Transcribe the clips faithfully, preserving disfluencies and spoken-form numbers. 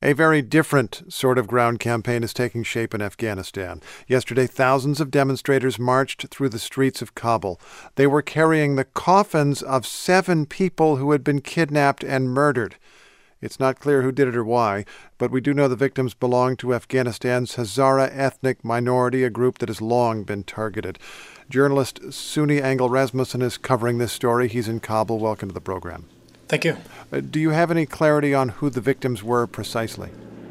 A very different sort of ground campaign is taking shape in Afghanistan. Yesterday, thousands of demonstrators marched through the streets of Kabul. They were carrying the coffins of seven people who had been kidnapped and murdered. It's not clear who did it or why, but we do know the victims belong to Afghanistan's Hazara ethnic minority, a group that has long been targeted. Journalist Suni Engel Rasmussen is covering this story. He's in Kabul. Welcome to the program. Thank you. Uh, do you have any clarity on who the victims were precisely?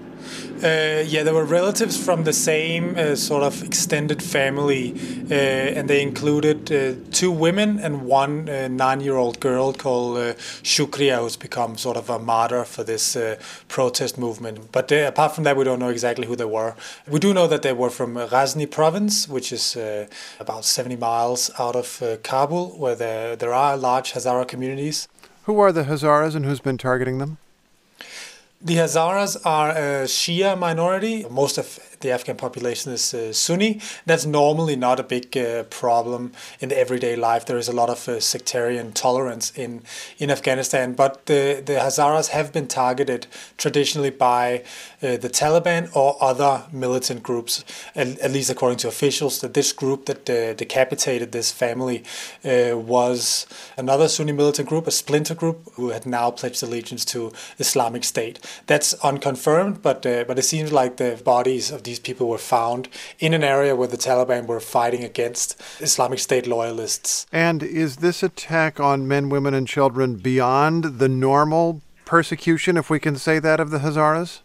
Uh, yeah, they were relatives from the same uh, sort of extended family, uh, and they included uh, two women and one uh, nine-year-old girl called uh, Shukriya, who's become sort of a martyr for this uh, protest movement. But uh, apart from that, we don't know exactly who they were. We do know that they were from Ghazni province, which is uh, about seventy miles out of uh, Kabul, where there, there are large Hazara communities. Who are the Hazaras and who's been targeting them? The Hazaras are a Shia minority. Most of the Afghan population is uh, Sunni. That's normally not a big uh, problem in the everyday life. There is a lot of uh, sectarian tolerance in, in Afghanistan. But the, the Hazaras have been targeted traditionally by uh, the Taliban or other militant groups, at, at least according to officials. That this group that uh, decapitated this family uh, was another Sunni militant group, a splinter group, who had now pledged allegiance to Islamic State. That's unconfirmed, but uh, but it seems like the bodies of these people were found in an area where the Taliban were fighting against Islamic State loyalists. And is this attack on men, women, and children beyond the normal persecution, if we can say that, of the Hazaras?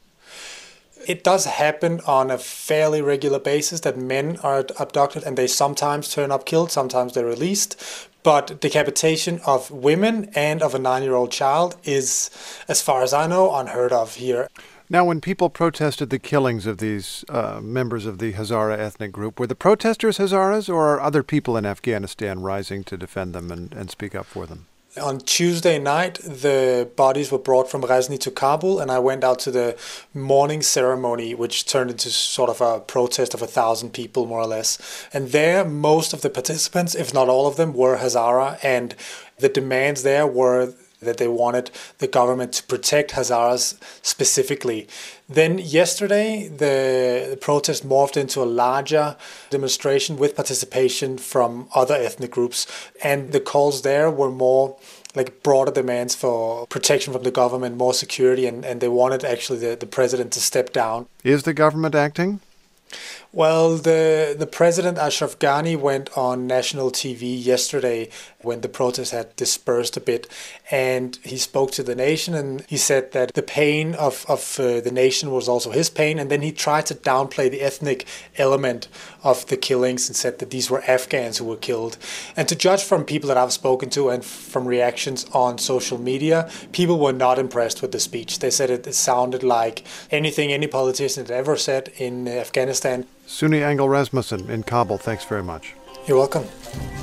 It does happen on a fairly regular basis that men are abducted and they sometimes turn up killed, sometimes they're released. But decapitation of women and of a nine-year-old child is, as far as I know, unheard of here. Now, when people protested the killings of these uh, members of the Hazara ethnic group, were the protesters Hazaras, or are other people in Afghanistan rising to defend them and, and speak up for them? On Tuesday night, the bodies were brought from Ghazni to Kabul, and I went out to the mourning ceremony, which turned into sort of a protest of a thousand people, more or less. And there, most of the participants, if not all of them, were Hazara, and the demands there were that they wanted the government to protect Hazaras specifically. Then yesterday, the, the protest morphed into a larger demonstration with participation from other ethnic groups. And the calls there were more like broader demands for protection from the government, more security, and, and they wanted actually the, the president to step down. Is the government acting? Well, the the president, Ashraf Ghani, went on national T V yesterday when the protests had dispersed a bit, and he spoke to the nation, and he said that the pain of, of uh, the nation was also his pain, and then he tried to downplay the ethnic element of the killings and said that these were Afghans who were killed. And to judge from people that I've spoken to and from reactions on social media, people were not impressed with the speech. They said it, it sounded like anything any politician had ever said in Afghanistan. Suni Engel Rasmussen in Kabul, thanks very much. You're welcome.